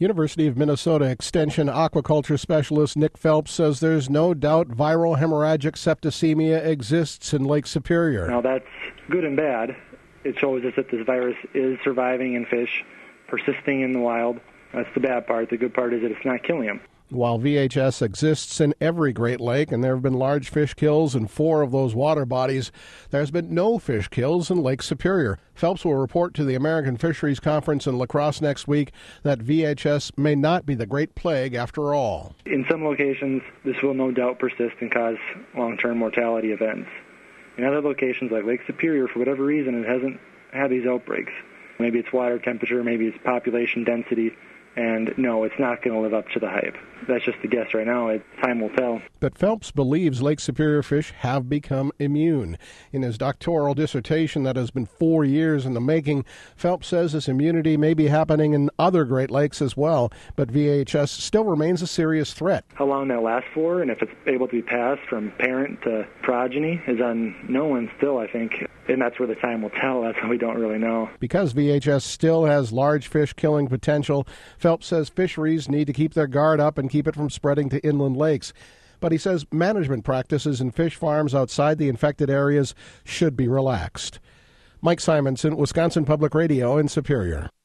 University of Minnesota Extension aquaculture specialist Nick Phelps says there's no doubt viral hemorrhagic septicemia exists in Lake Superior. Now that's good and bad. It shows us that this virus is surviving in fish, persisting in the wild. That's the bad part. The good part is that it's not killing them. While VHS exists in every Great Lake, and there have been large fish kills in 4 of those water bodies, there's been no fish kills in Lake Superior. Phelps will report to the American Fisheries Conference in La Crosse next week that VHS may not be the Great Plague after all. In some locations, this will no doubt persist and cause long-term mortality events. In other locations like Lake Superior, for whatever reason, it hasn't had these outbreaks. Maybe it's water temperature, maybe it's population density. And no, it's not going to live up to the hype. That's just a guess right now. Time will tell. But Phelps believes Lake Superior fish have become immune. In his doctoral dissertation that has been 4 years in the making, Phelps says this immunity may be happening in other Great Lakes as well, but VHS still remains a serious threat. How long that lasts for and if it's able to be passed from parent to progeny is unknown still, I think. And that's where the time will tell. That's what we don't really know. Because VHS still has large fish killing potential, Phelps says fisheries need to keep their guard up and keep it from spreading to inland lakes. But he says management practices in fish farms outside the infected areas should be relaxed. Mike Simonson, Wisconsin Public Radio in Superior.